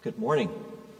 Good morning.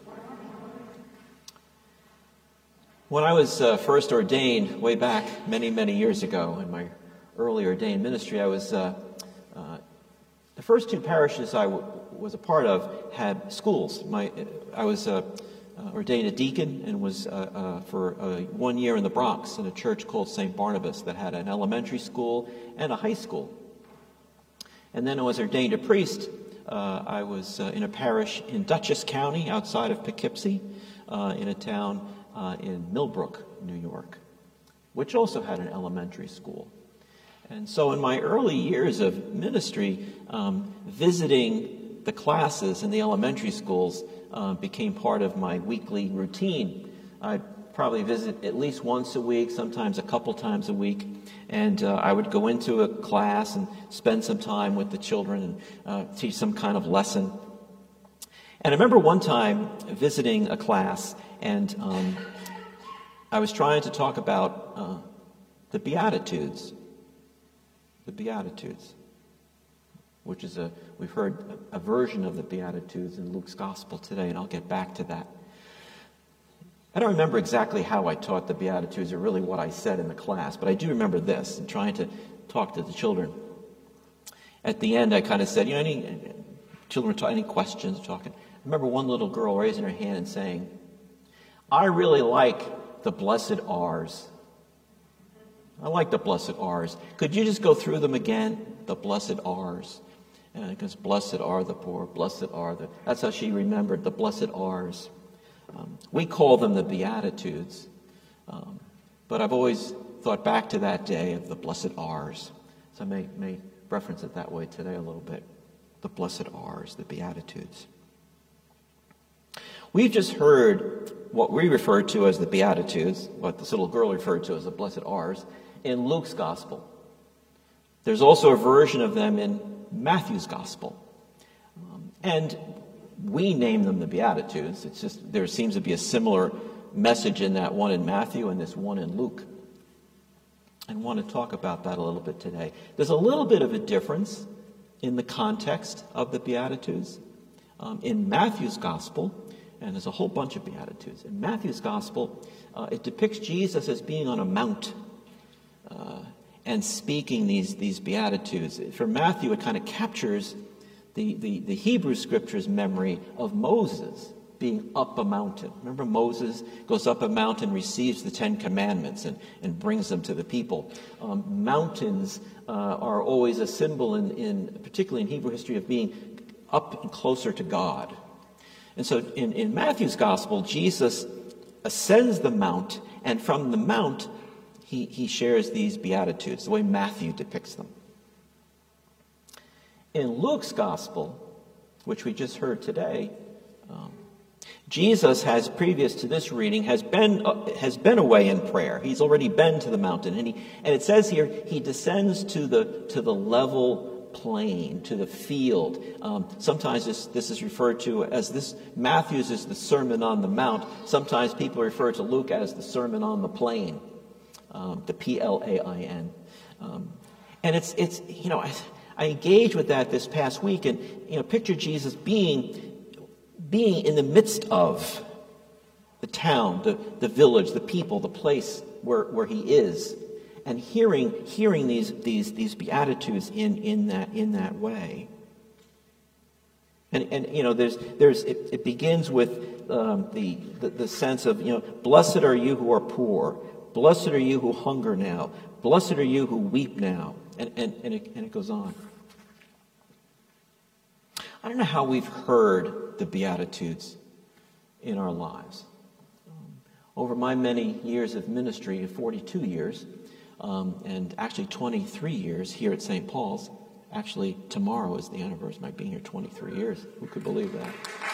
When I was first ordained way back many, many years ago in my early ordained ministry, I was the first two parishes I was a part of had schools. I was ordained a deacon and was for 1 year in the Bronx in a church called St. Barnabas that had an elementary school and a high school. And then I was ordained a priest. I was in a parish in Dutchess County outside of Poughkeepsie in a town in Millbrook, New York, which also had an elementary school. And so in my early years of ministry, visiting the classes in the elementary schools became part of my weekly routine. I'd probably visit at least once a week, sometimes a couple times a week, and I would go into a class and spend some time with the children and teach some kind of lesson. And I remember one time visiting a class, and I was trying to talk about the Beatitudes. The Beatitudes, which is we've heard a version of the Beatitudes in Luke's Gospel today, and I'll get back to that. I don't remember exactly how I taught the Beatitudes or really what I said in the class, but I do remember this, and trying to talk to the children. At the end, I kind of said, any children were talking, any questions, talking. I remember one little girl raising her hand and saying, I really like the blessed R's. I like the blessed R's. Could you just go through them again? The blessed R's. Because blessed are the poor, blessed are the... That's how she remembered the blessed R's. We call them the Beatitudes. But I've always thought back to that day of the blessed R's. So I may reference it that way today a little bit. The blessed R's, the Beatitudes. We've just heard what we refer to as the Beatitudes, what this little girl referred to as the blessed R's, in Luke's Gospel. There's also a version of them in Matthew's Gospel. And we name them the Beatitudes. It's just there seems to be a similar message in that one in Matthew and this one in Luke. I want to talk about that a little bit today. There's a little bit of a difference in the context of the Beatitudes. In Matthew's Gospel, and there's a whole bunch of Beatitudes. In Matthew's Gospel, it depicts Jesus as being on a mount and speaking these Beatitudes. For Matthew, it kind of captures the Hebrew Scriptures memory of Moses being up a mountain. Remember, Moses goes up a mountain, receives the Ten Commandments, and brings them to the people. Mountains are always a symbol, particularly in Hebrew history, of being up and closer to God. And so in Matthew's Gospel, Jesus ascends the mount, and from the mount, he shares these Beatitudes, the way Matthew depicts them. In Luke's Gospel, which we just heard today, Jesus has, previous to this reading, has been away in prayer. He's already been to the mountain, and it says here he descends to the level plain, to the field. Sometimes this is referred to as this. Matthew's is the Sermon on the Mount. Sometimes people refer to Luke as the Sermon on the Plain, the Plain. And it's I engaged with that this past week, and picture Jesus being in the midst of the town, the village, the people, the place where he is, and hearing these Beatitudes in that way. And it begins with the sense of blessed are you who are poor, blessed are you who hunger now, blessed are you who weep now, and it goes on. I don't know how we've heard the Beatitudes in our lives. Over my many years of ministry, 42 years, and actually 23 years here at St. Paul's. Actually, tomorrow is the anniversary of my being here 23 years. Who could believe that?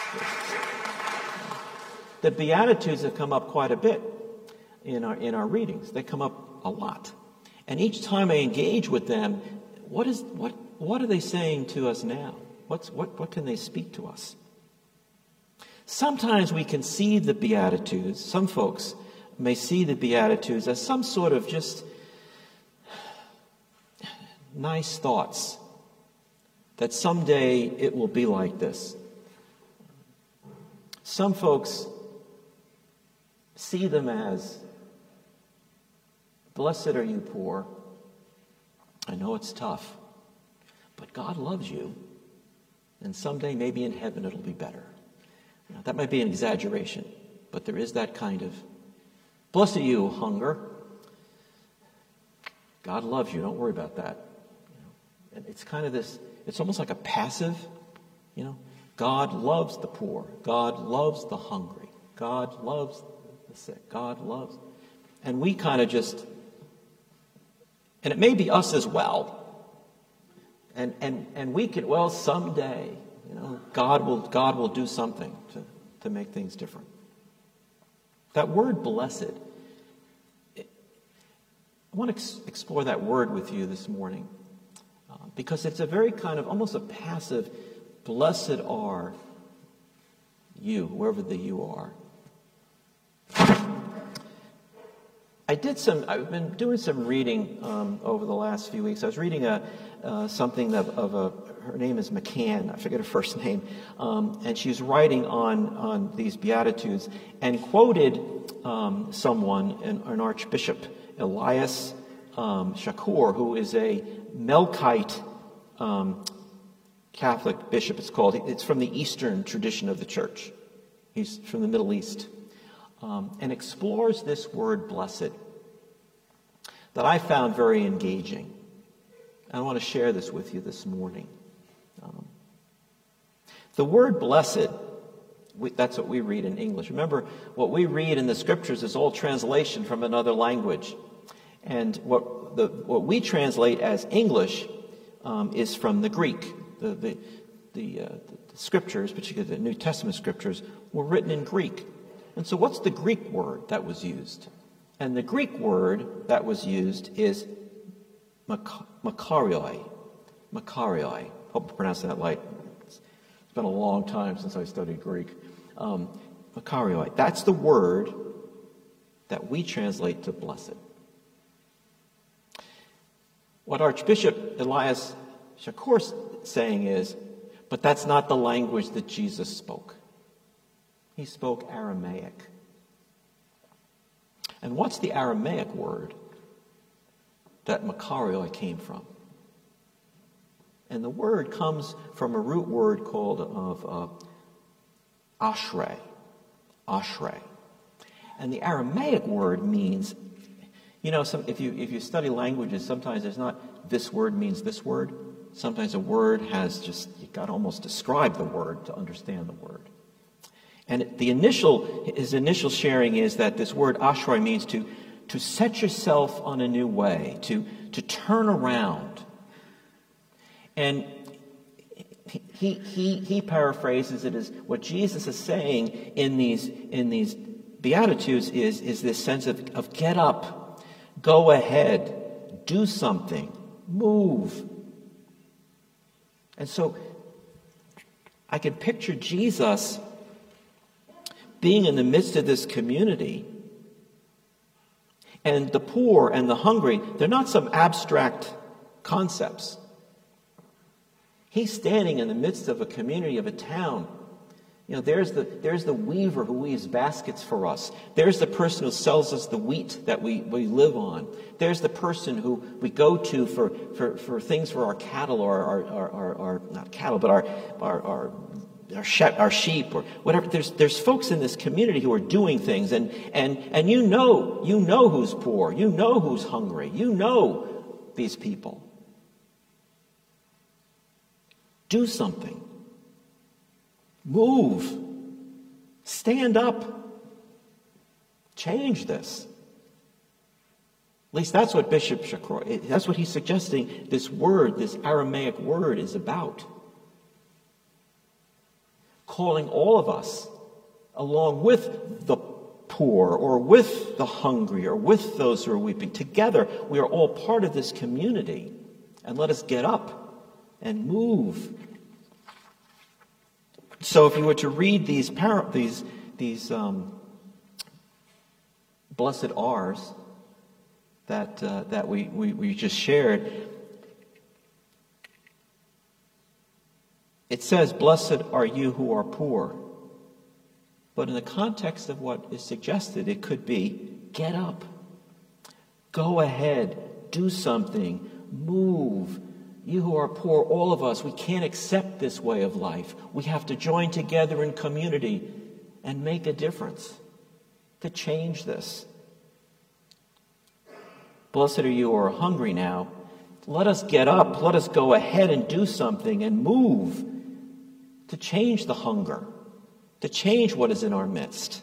The Beatitudes have come up quite a bit in our readings. They come up a lot. And each time I engage with them, what are they saying to us now? What can they speak to us? Sometimes we can see the Beatitudes. Some folks may see the Beatitudes as some sort of just nice thoughts that someday it will be like this. Some folks see them as, blessed are you poor. I know it's tough, but God loves you, and someday maybe in heaven it'll be better. Now, that might be an exaggeration, but there is that kind of, blessed are you, hunger. God loves you, don't worry about that. And it's kind of this, it's almost like a passive, God loves the poor. God loves the hungry. God loves the sick. God loves. And we kind of just, and it may be us as well. And we could, well, someday, God will do something to make things different. That word blessed, I want to explore that word with you this morning because it's a very kind of almost a passive, blessed are you, whoever the you are. I've been doing some reading over the last few weeks. I was reading something her name is McCann, I forget her first name, and she's writing on these Beatitudes and quoted someone, an Archbishop, Elias Shakur, who is a Melkite Catholic bishop, it's called. It's from the Eastern tradition of the church. He's from the Middle East. And explores this word blessed that I found very engaging. I want to share this with you this morning. The word blessed, that's what we read in English. Remember, what we read in the scriptures is all translation from another language. And what we translate as English is from the Greek. The scriptures, particularly the New Testament scriptures, were written in Greek. And so what's the Greek word that was used? And the Greek word that was used is makarioi. Makarioi. Hope I'm pronouncing that right. It's been a long time since I studied Greek. Makarioi. That's the word that we translate to blessed. What Archbishop Elias Shakur is saying is, but that's not the language that Jesus spoke. He spoke Aramaic. And what's the Aramaic word that makarioi came from? And the word comes from a root word called ashrei. Ashrei. And the Aramaic word means, if you study languages, sometimes there's not this word means this word. Sometimes a word has just, you got to almost describe the word to understand the word. And his initial sharing is that this word ashrei means to set yourself on a new way, to turn around. And he paraphrases it as what Jesus is saying in these Beatitudes is this sense of get up, go ahead, do something, move. And so I can picture Jesus being in the midst of this community, and the poor and the hungry, they're not some abstract concepts. He's standing in the midst of a community, of a town. There's the weaver who weaves baskets for us. There's the person who sells us the wheat that we live on. There's the person who we go to for things for our cattle or our not cattle, but our sheep or whatever. There's folks in this community who are doing things, and you know who's poor, you know who's hungry, you know these people. Do something. Move. Stand up. Change this. At least that's what Bishop Shakur, that's what he's suggesting this word, this Aramaic word is about. Calling all of us, along with the poor or with the hungry or with those who are weeping, together we are all part of this community. And let us get up and move. So if you were to read these blessed R's that we just shared, it says, "Blessed are you who are poor." But in the context of what is suggested, it could be, get up, go ahead, do something, move. You who are poor, all of us, we can't accept this way of life. We have to join together in community and make a difference to change this. Blessed are you who are hungry now. Let us get up. Let us go ahead and do something and move to change the hunger, to change what is in our midst,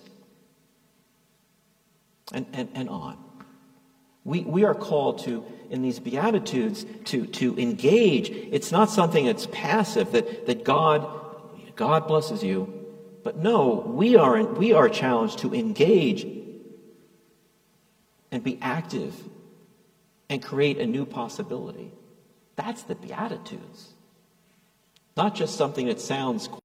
and on. We are called to, in these Beatitudes, to engage. It's not something that's passive, that God blesses you. But no, we are challenged to engage and be active and create a new possibility. That's the Beatitudes. Not just something that sounds